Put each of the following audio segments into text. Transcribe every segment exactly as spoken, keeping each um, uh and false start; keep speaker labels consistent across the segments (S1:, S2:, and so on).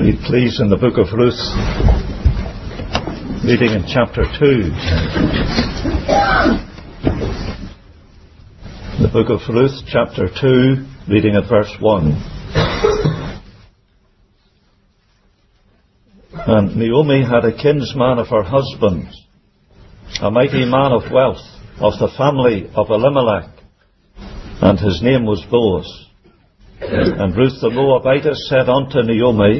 S1: Read please in the book of Ruth, reading in chapter two. The book of Ruth, chapter two, reading at verse one. And Naomi had a kinsman of her husband's, a mighty man of wealth, of the family of Elimelech, and his name was Boaz. And Ruth the Moabitess said unto Naomi,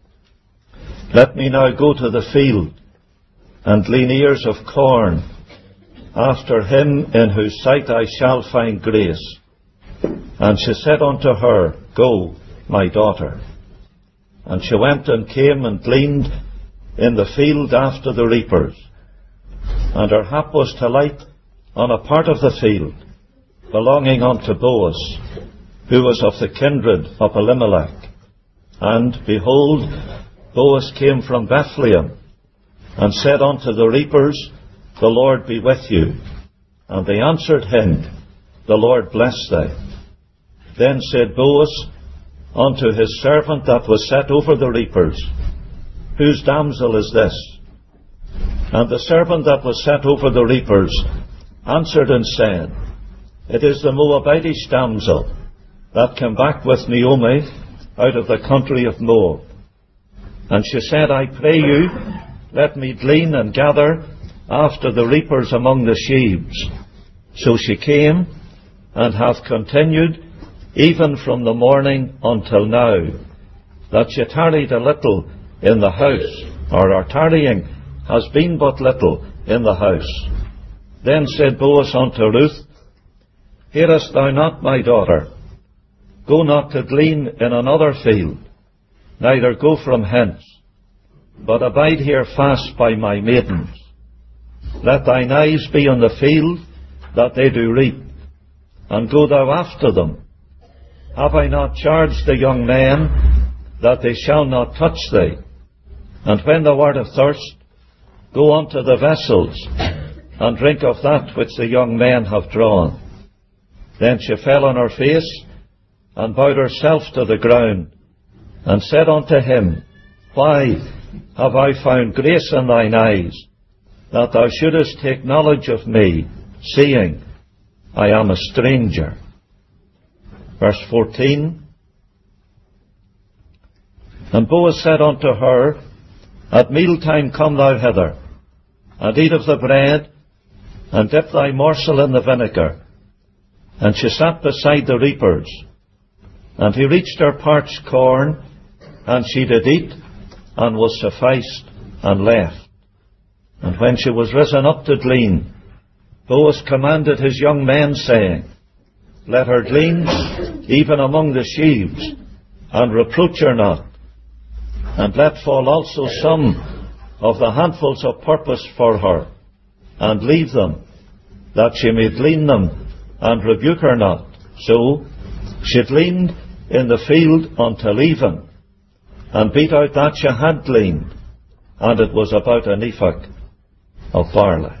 S1: Let me now go to the field, and glean ears of corn, after him in whose sight I shall find grace. And she said unto her, Go, my daughter. And she went and came and gleaned in the field after the reapers. And her hap was to light on a part of the field, belonging unto Boaz, who was of the kindred of Elimelech. And, behold, Boaz came from Bethlehem, and said unto the reapers, The Lord be with you. And they answered him, The Lord bless thee. Then said Boaz unto his servant that was set over the reapers, Whose damsel is this? And the servant that was set over the reapers answered and said, It is the Moabitish damsel that came back with Naomi out of the country of Moab. And she said, I pray you, let me glean and gather after the reapers among the sheaves. So she came, and hath continued even from the morning until now, that she tarried a little in the house, or her tarrying has been but little in the house. Then said Boaz unto Ruth, Hearest thou not, my daughter? Go not to glean in another field, neither go from hence, but abide here fast by my maidens. Let thine eyes be on the field, that they do reap, and go thou after them. Have I not charged the young men, that they shall not touch thee? And when thou art athirst, go unto the vessels, and drink of that which the young men have drawn. Then she fell on her face, and bowed herself to the ground, and said unto him, Why have I found grace in thine eyes, that thou shouldest take knowledge of me, seeing I am a stranger? Verse fourteen. And Boaz said unto her, At mealtime come thou hither, and eat of the bread, and dip thy morsel in the vinegar. And she sat beside the reapers. And he reached her parched corn, and she did eat, and was sufficed, and left. And when she was risen up to glean, Boaz commanded his young men, saying, Let her glean even among the sheaves, and reproach her not. And let fall also some of the handfuls of purpose for her, and leave them, that she may glean them, and rebuke her not. So she gleaned in the field until even, and beat out that she had gleaned, and it was about an ephah of barley.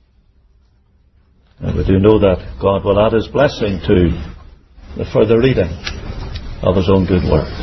S1: And we do know that God will add his blessing to the further reading of his own good word.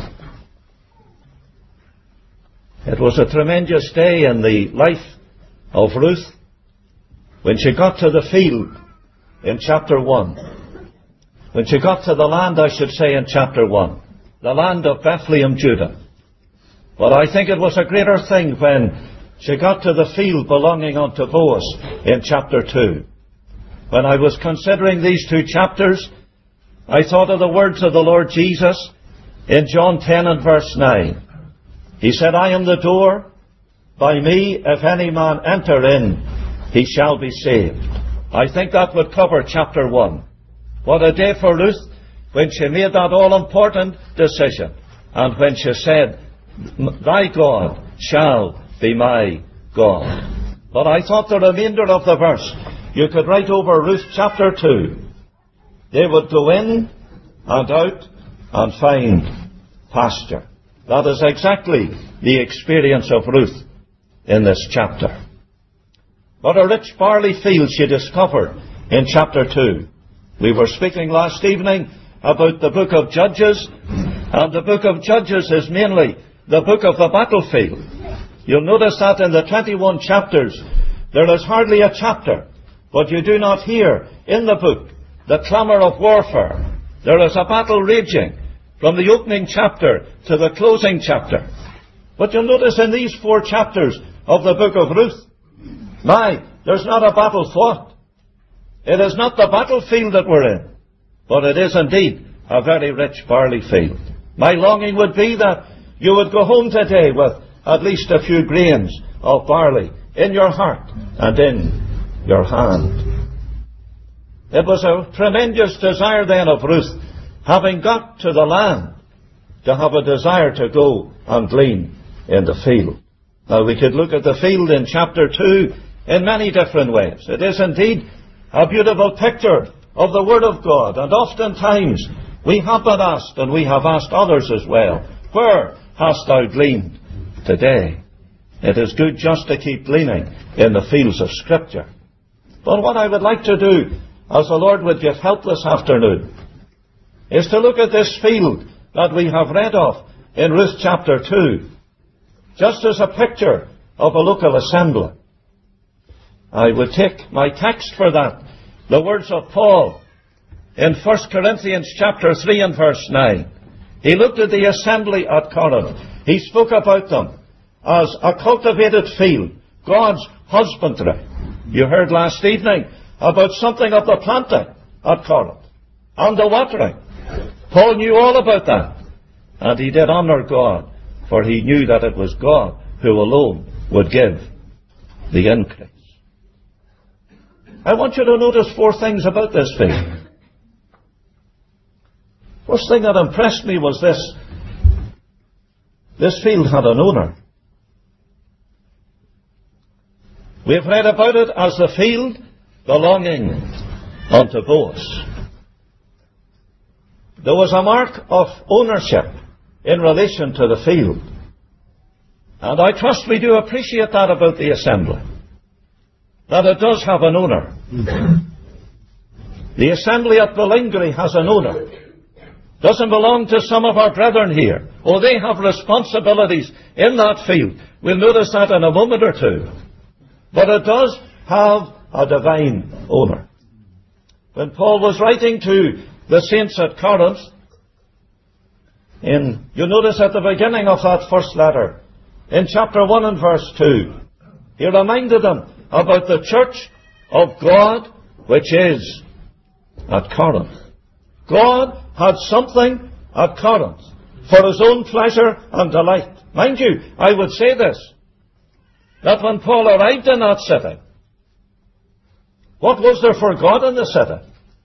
S1: It was a tremendous day in the life of Ruth when she got to the field in chapter one. When she got to the land, I should say, in chapter one, the land of Bethlehem, Judah. But I think it was a greater thing when she got to the field belonging unto Boaz in chapter two. When I was considering these two chapters, I thought of the words of the Lord Jesus in John ten and verse nine. He said, I am the door. By me, if any man enter in, he shall be saved. I think that would cover chapter one. What a day for Ruth when she made that all-important decision. And when she said, Thy God shall be my God. But I thought the remainder of the verse, you could write over Ruth chapter two. They would go in and out and find pasture. That is exactly the experience of Ruth in this chapter. What a rich barley field she discovered in chapter two. We were speaking last evening about the book of Judges, and the book of Judges is mainly the book of the battlefield. You'll notice that in the twenty-one chapters, there is hardly a chapter, but you do not hear in the book the clamour of warfare. There is a battle raging from the opening chapter to the closing chapter. But you'll notice in these four chapters of the book of Ruth, my, there's not a battle fought. It is not the battlefield that we're in, but it is indeed a very rich barley field. My longing would be that you would go home today with at least a few grains of barley in your heart and in your hand. It was a tremendous desire then of Ruth, having got to the land, to have a desire to go and glean in the field. Now we could look at the field in chapter two in many different ways. It is indeed a beautiful picture of the Word of God, and oftentimes we have been asked, and we have asked others as well, where hast thou gleaned today? It is good just to keep gleaning in the fields of Scripture. But what I would like to do, as the Lord would give help this afternoon, is to look at this field that we have read of in Ruth chapter two, just as a picture of a local assembly. I would take my text for that, the words of Paul in First Corinthians chapter three and verse nine. He looked at the assembly at Corinth. He spoke about them as a cultivated field, God's husbandry. You heard last evening about something of the planting at Corinth and the watering. Paul knew all about that, and he did honour God, for he knew that it was God who alone would give the increase. I want you to notice four things about this field. First thing that impressed me was this. This field had an owner. We have read about it as the field belonging unto Boaz. There was a mark of ownership in relation to the field. And I trust we do appreciate that about the assembly, that it does have an owner. The assembly at Ballingry has an owner. Doesn't belong to some of our brethren here. Oh, they have responsibilities in that field. We'll notice that in a moment or two. But it does have a divine owner. When Paul was writing to the saints at Corinth, in, you notice at the beginning of that first letter, in chapter one and verse two, he reminded them about the church of God which is at Corinth. God had something at Corinth for his own pleasure and delight. Mind you, I would say this, that when Paul arrived in that city, what was there for God in the city?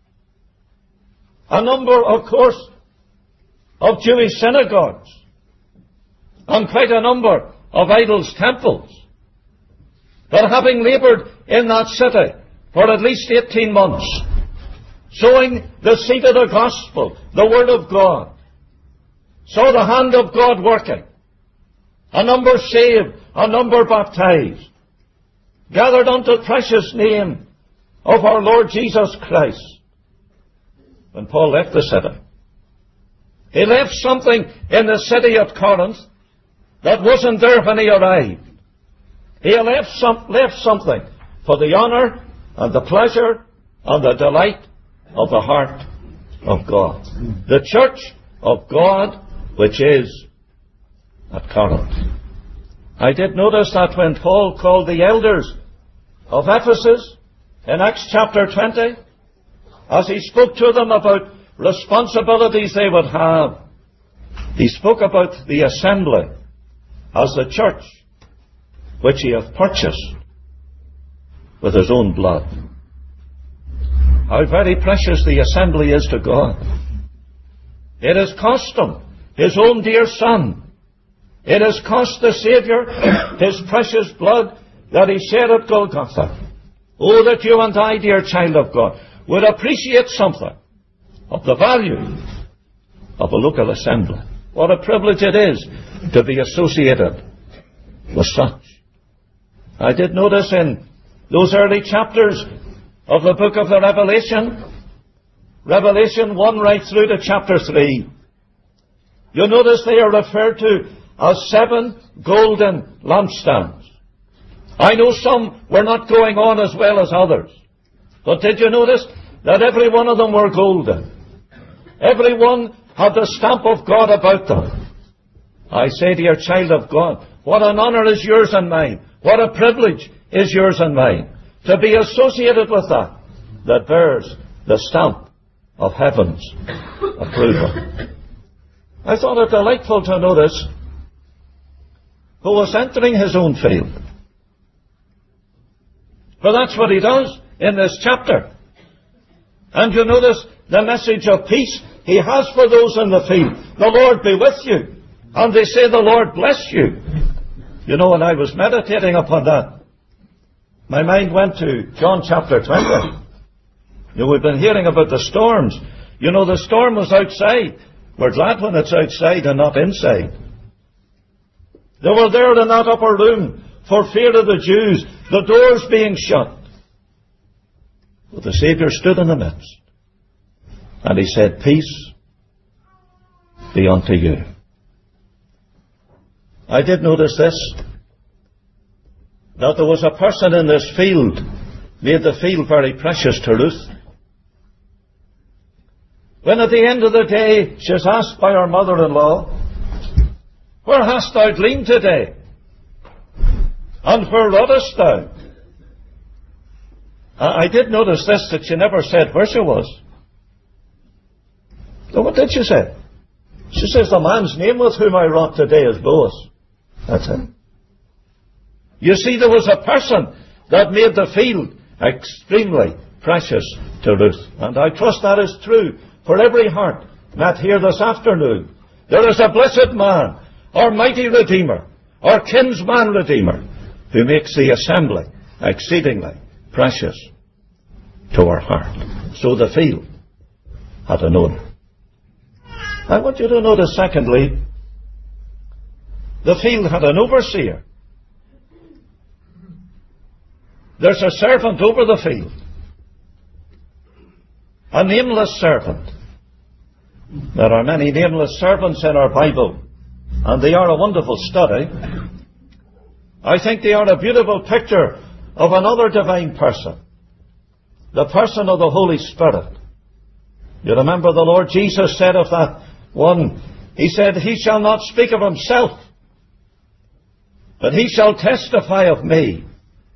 S1: A number, of course, of Jewish synagogues, and quite a number of idols' temples. But having laboured in that city for at least eighteen months, sowing the seed of the gospel, the word of God, saw the hand of God working, a number saved, a number baptized, gathered unto the precious name of our Lord Jesus Christ. When Paul left the city, he left something in the city of Corinth that wasn't there when he arrived. He left, some, left something for the honour and the pleasure and the delight of the heart of God. The church of God which is at Corinth. I did notice that when Paul called the elders of Ephesus in Acts chapter twenty, as he spoke to them about responsibilities they would have, he spoke about the assembly as the church which he hath purchased with his own blood. How very precious the assembly is to God. It has cost him his own dear Son. It has cost the Saviour his precious blood that he shed at Golgotha. Oh, that you and I, dear child of God, would appreciate something of the value of a local assembly. What a privilege it is to be associated with such. I did notice in those early chapters of the book of the Revelation, Revelation one right through to chapter three, you'll notice they are referred to as seven golden lampstands. I know some were not going on as well as others. But did you notice that every one of them were golden? Every one had the stamp of God about them. I say to your child of God, what an honour is yours and mine. What a privilege is yours and mine to be associated with that that bears the stamp of heaven's approval. I thought it delightful to notice who was entering his own field. For that's what he does in this chapter. And you notice the message of peace he has for those in the field. The Lord be with you. And they say, the Lord bless you. You know, when I was meditating upon that, my mind went to John chapter twenty. You know, we've been hearing about the storms. You know, the storm was outside. We're glad when it's outside and not inside. They were there in that upper room for fear of the Jews, the doors being shut. But the Saviour stood in the midst. And he said, peace be unto you. I did notice this, that there was a person in this field, made the field very precious to Ruth. When at the end of the day she's asked by her mother-in-law, where hast thou gleaned today? And where runnest thou? I did notice this, that she never said where she was. So what did she say? She says, the man's name with whom I wrought today is Boaz. That's it. You see, there was a person that made the field extremely precious to Ruth. And I trust that is true for every heart met here this afternoon. There is a blessed man, our mighty Redeemer, our kinsman Redeemer, who makes the assembly exceedingly precious to our heart. So the field had an owner. I want you to notice, secondly, the field had an overseer. There's a servant over the field. A nameless servant. There are many nameless servants in our Bible, and they are a wonderful study. I think they are a beautiful picture of another divine person, the person of the Holy Spirit. You remember the Lord Jesus said of that one, he said, he shall not speak of himself, but he shall testify of me.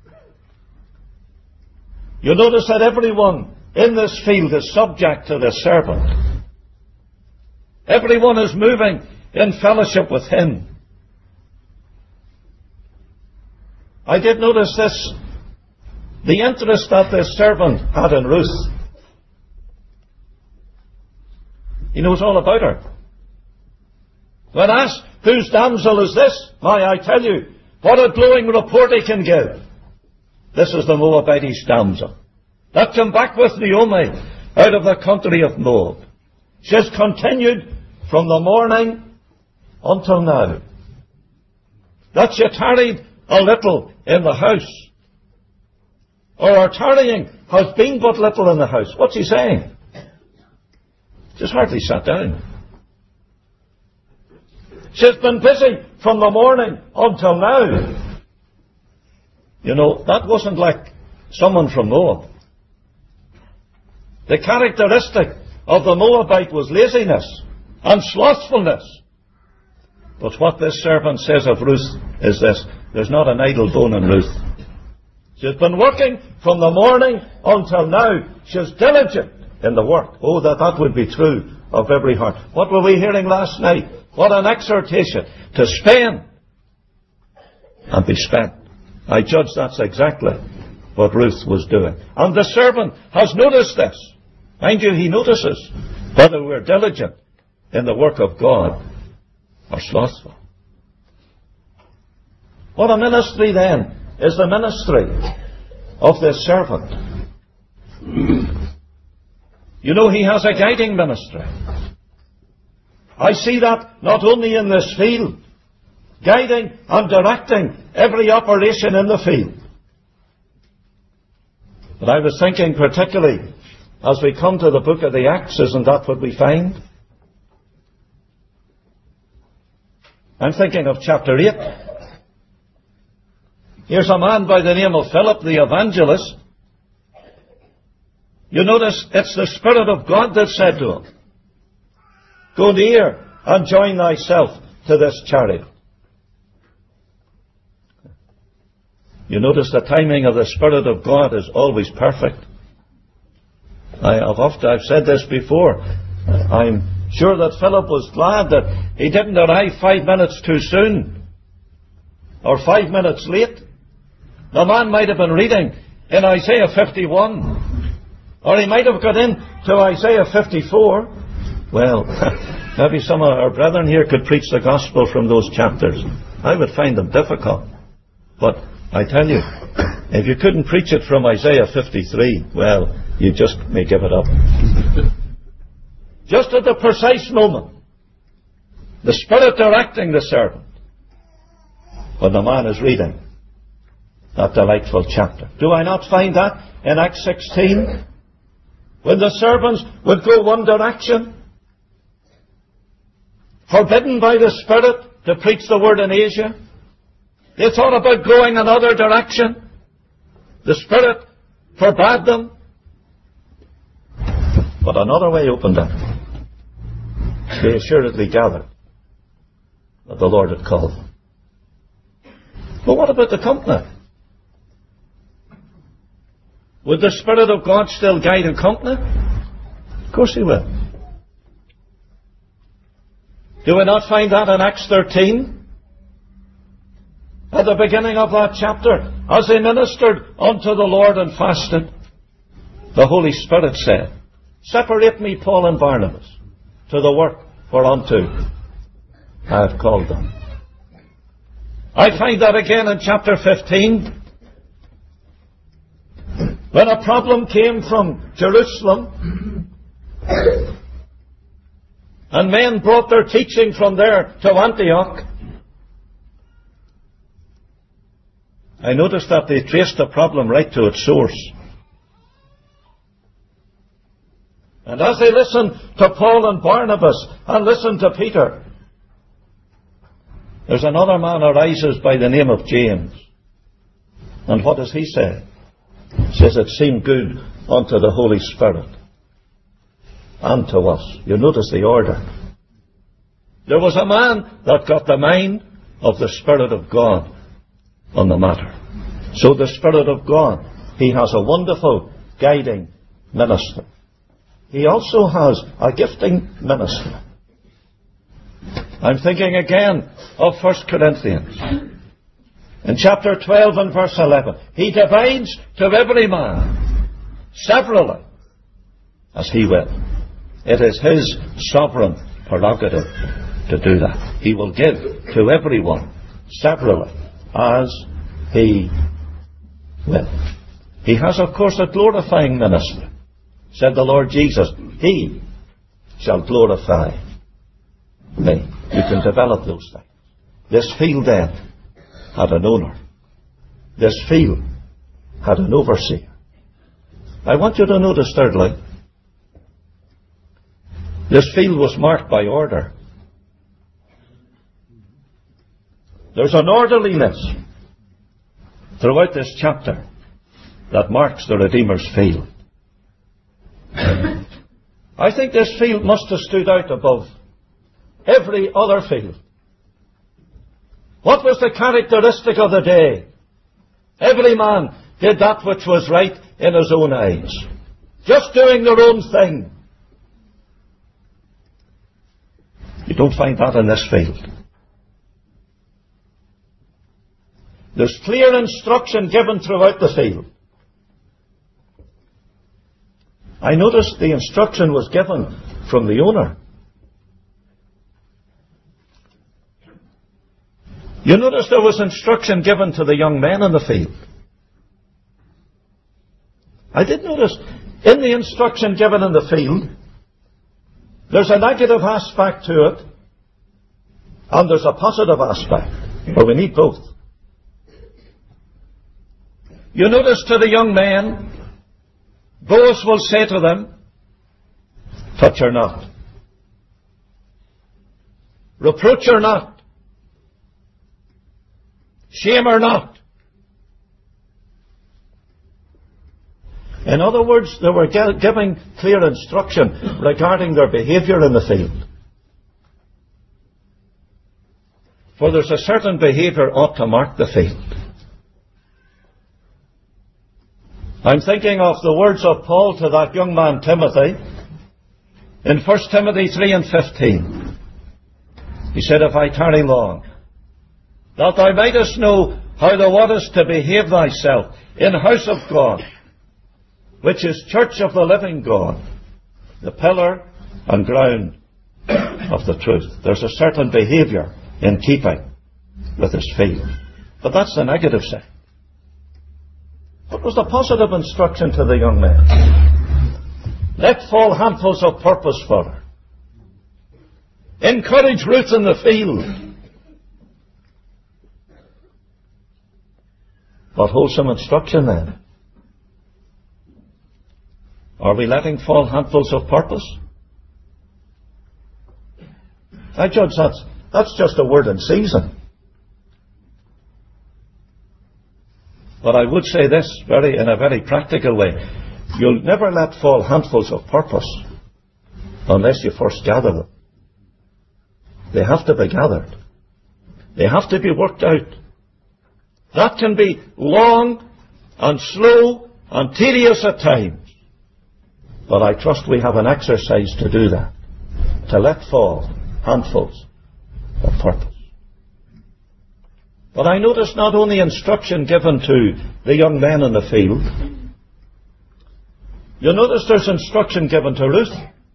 S1: You notice that everyone in this field is subject to the servant. Everyone is moving in fellowship with him. I did notice this, the interest that this servant had in Ruth. He knows all about her. When asked, whose damsel is this? Why, I tell you, what a glowing report he can give. This is the Moabitish damsel that came back with Naomi out of the country of Moab. She has continued from the morning until now. That she tarried a little in the house, or her tarrying has been but little in the house. What's he saying? She's hardly sat down. She's been busy from the morning until now. You know, that wasn't like someone from Moab. The characteristic of the Moabite was laziness and slothfulness. But what this servant says of Ruth is this: there's not an idle bone in Ruth. She's been working from the morning until now. She's diligent in the work. Oh, that that would be true of every heart. What were we hearing last night? What an exhortation to spend and be spent. I judge that's exactly what Ruth was doing. And the servant has noticed this. Mind you, he notices whether we're diligent in the work of God or slothful. What a ministry then is the ministry of this servant. You know, he has a guiding ministry. I see that not only in this field, guiding and directing every operation in the field. But I was thinking particularly as we come to the book of the Acts, isn't that what we find? I'm thinking of chapter eight. Here's a man by the name of Philip the evangelist. You notice it's the Spirit of God that said to him, go near and join thyself to this chariot. You notice the timing of the Spirit of God is always perfect. I have often, I've said this before. I'm sure that Philip was glad that he didn't arrive five minutes too soon or five minutes late. The man might have been reading in Isaiah fifty-one, or he might have got in to Isaiah fifty-four. Well, maybe some of our brethren here could preach the gospel from those chapters. I would find them difficult. But I tell you, if you couldn't preach it from Isaiah fifty-three, well, you just may give it up. Just at the precise moment, the Spirit directing the servant, when the man is reading that delightful chapter. Do I not find that in Acts sixteen? When the servants would go one direction, forbidden by the Spirit to preach the word in Asia, they thought about going another direction. The Spirit forbade them. But another way opened up. They assuredly gathered that the Lord had called them. But what about the company? Would the Spirit of God still guide a company? Of course He will. Do we not find that in Acts thirteen? At the beginning of that chapter, as they ministered unto the Lord and fasted, the Holy Spirit said, separate me, Paul and Barnabas, to the work whereunto I have called them. I find that again in chapter fifteen. When a problem came from Jerusalem, and men brought their teaching from there to Antioch, I noticed that they traced the problem right to its source. And as they listened to Paul and Barnabas and listened to Peter, there's another man arises by the name of James. And what does he say? He says, it seemed good unto the Holy Spirit and to us. You notice the order. There was a man that got the mind of the Spirit of God on the matter. So the Spirit of God, He has a wonderful guiding minister. He also has a gifting minister. I'm thinking again of First Corinthians. In chapter twelve and verse eleven, He divides to every man severally as He will. It is His sovereign prerogative to do that. He will give to everyone severally as He will. He has, of course, a glorifying minister. Said the Lord Jesus, He shall glorify me. You can develop those things. This field then had an owner. This field had an overseer. I want you to notice, thirdly, this field was marked by order. There's an orderliness throughout this chapter that marks the Redeemer's field. I think this field must have stood out above every other field. What was the characteristic of the day? Every man did that which was right in his own eyes. Just doing their own thing. You don't find that in this field. There's clear instruction given throughout the field. I noticed the instruction was given from the owner. You notice there was instruction given to the young men in the field. I did notice in the instruction given in the field, there's a negative aspect to it, and there's a positive aspect, but we need both. You notice to the young men, Boaz will say to them, touch her not. Reproach her not. shame or not. In other words, they were giving clear instruction regarding their behaviour in the field. For there's a certain behaviour ought to mark the field. I'm thinking of the words of Paul to that young man Timothy in First Timothy three and fifteen. He said, if I tarry long, that thou mightest know how thou oughtest to behave thyself in the house of God, which is church of the living God, the pillar and ground of the truth. There's a certain behaviour in keeping with his field. But that's the negative side. What was the positive instruction to the young man? Let fall handfuls of purpose for her. Encourage Ruth in the field. What wholesome instruction then? Are we letting fall handfuls of purpose? I judge that's, that's just a word in season. But I would say this very in a very practical way. You'll never let fall handfuls of purpose unless you first gather them. They have to be gathered. They have to be worked out. That can be long and slow and tedious at times. But I trust we have an exercise to do that. To let fall handfuls of purpose. But I notice not only instruction given to the young men in the field. You'll notice there's instruction given to Ruth.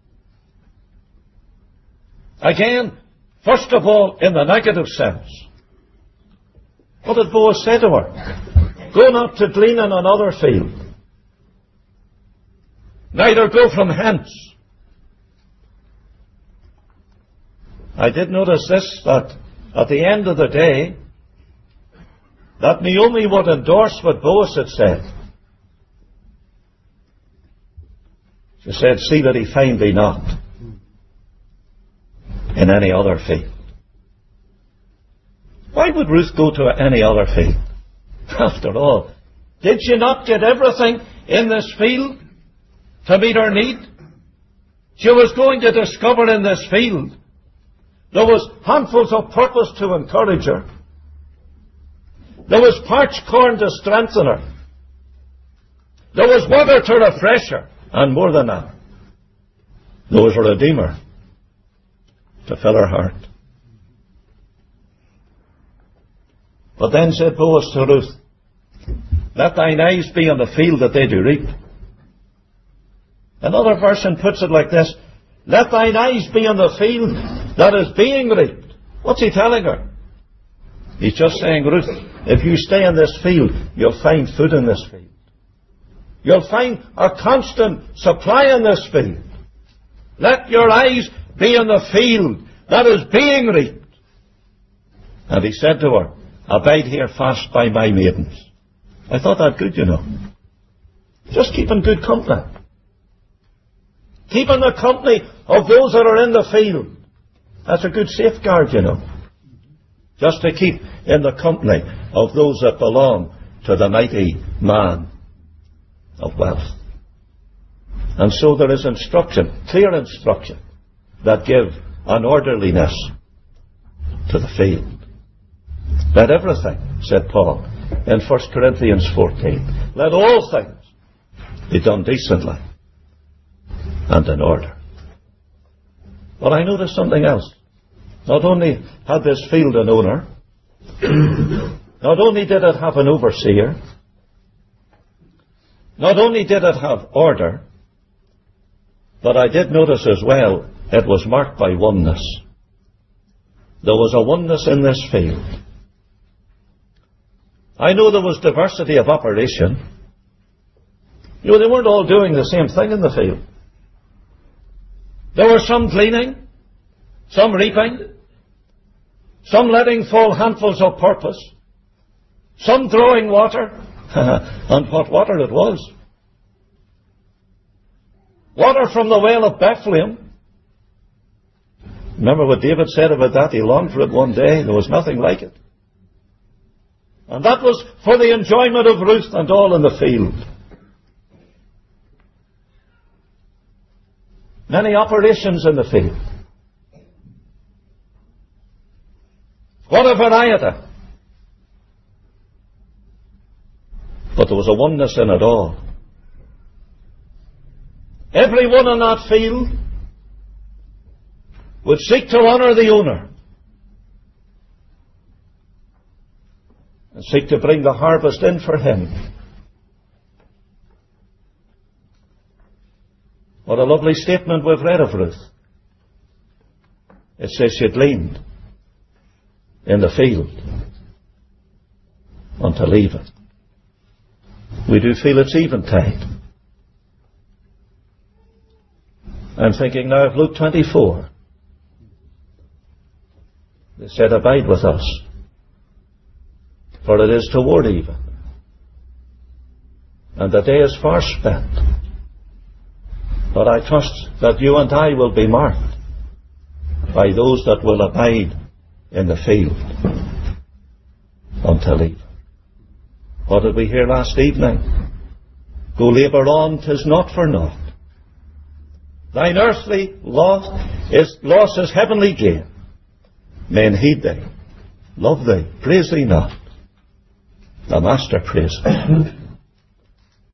S1: Again, first of all, in the negative sense. What did Boaz say to her? Go not to glean in another field. Neither go from hence. I did notice this, that at the end of the day, that Naomi would endorse what Boaz had said. She said, see that he find thee not in any other field. Why would Ruth go to any other field? After all, did she not get everything in this field to meet her need? She was going to discover in this field there was handfuls of purpose to encourage her. There was parched corn to strengthen her. There was water to refresh her. And more than that, there was a Redeemer to fill her heart. But then said Boaz to Ruth, let thine eyes be on the field that they do reap. Another version puts it like this, let thine eyes be on the field that is being reaped. What's he telling her? He's just saying, Ruth, if you stay in this field, you'll find food in this field. You'll find a constant supply in this field. Let your eyes be in the field that is being reaped. And he said to her, abide here fast by my maidens. I thought that good, you know. Just keeping good company. Keeping the company of those that are in the field. That's a good safeguard, you know. Just to keep in the company of those that belong to the mighty man of wealth. And so there is instruction, clear instruction, that give an orderliness to the field. Let everything, said Paul in First Corinthians fourteen, let all things be done decently and in order. But I noticed something else. Not only had this field an owner, not only did it have an overseer, not only did it have order, but I did notice as well it was marked by oneness. There was a oneness in this field. I know there was diversity of operation. You know, they weren't all doing the same thing in the field. There were some gleaning, some reaping, some letting fall handfuls of purpose, some drawing water, and what water it was. Water from the well of Bethlehem. Remember what David said about that? He longed for it one day. There was nothing like it. And that was for the enjoyment of Ruth and all in the field. Many operations in the field. What a variety. But there was a oneness in it all. Everyone in that field would seek to honour the owner and seek to bring the harvest in for him. What a lovely statement we've read of Ruth. It says she gleaned in the field until even. We do feel it's eventide. I'm thinking now of Luke twenty-four. They said, abide with us, for it is toward even, and the day is far spent. But I trust that you and I will be marked by those that will abide in the field until even. What did we hear last evening? Go labour on, 'tis not for naught. Thine earthly loss is, loss is heavenly gain. Men heed thee, love thee, praise thee not. The Master praise thee.